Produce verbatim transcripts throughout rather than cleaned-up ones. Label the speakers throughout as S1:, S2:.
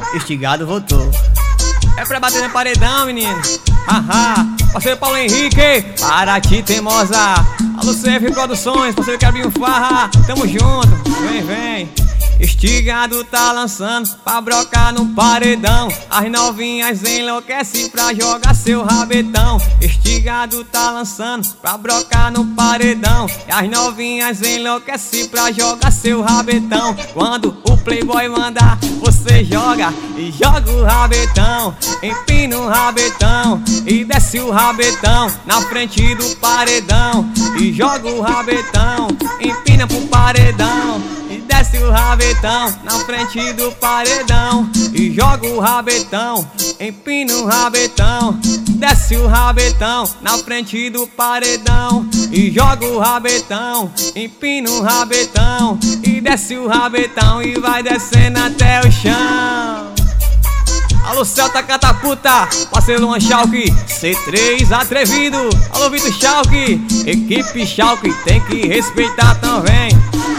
S1: Estigado voltou. É pra bater no paredão, menino. Haha, parceiro Paulo Henrique, Paraty teimosa. Alô C F Produções, parceiro Cabinho Farra. Tamo junto, vem, vem. Estigado tá lançando pra brocar no paredão. As novinhas enlouquecem pra jogar seu rabetão. Estigado tá lançando pra brocar no paredão. E as novinhas enlouquecem pra jogar seu rabetão. Quando o playboy mandar, você joga e joga o rabetão. Empina o rabetão e desce o rabetão na frente do paredão. E joga o rabetão, empina pro paredão. E desce o rabetão na frente do paredão. E joga o rabetão, empina o rabetão. Desce o rabetão na frente do paredão. E joga o rabetão, empina o rabetão. E desce o rabetão e vai descendo até o chão. Alô Celta Catapulta, parceiro Luan Schalke, C três atrevido. Alô Vitor Schalke, equipe Schalke, tem que respeitar também.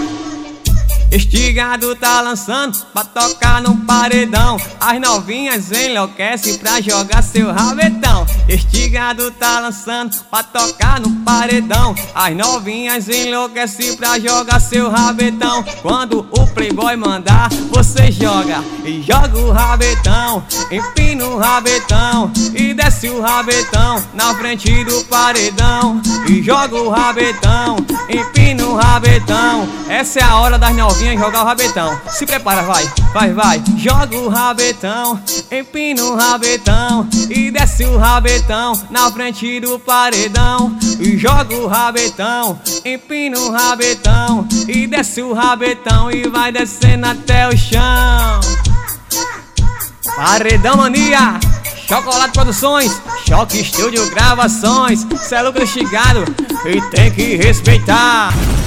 S1: Estigado tá lançando pra tocar no paredão. As novinhas enlouquecem pra jogar seu rabetão. Estigado tá lançando pra tocar no paredão. As novinhas enlouquecem pra jogar seu rabetão. Quando o playboy mandar, você joga e joga o rabetão. Empina o rabetão e desce o rabetão na frente do paredão. E joga o rabetão, empina o rabetão. Essa é a hora das novinhas jogar o rabetão. Se prepara, vai, vai, vai. Joga o rabetão, empina o rabetão e desce o rabetão na frente do paredão. E joga o rabetão, empina o rabetão e desce o rabetão e vai descendo até o chão. Paredão Mania, Chocolate Produções, Choque Estúdio Gravações. Cê é louco, Estigado e tem que respeitar.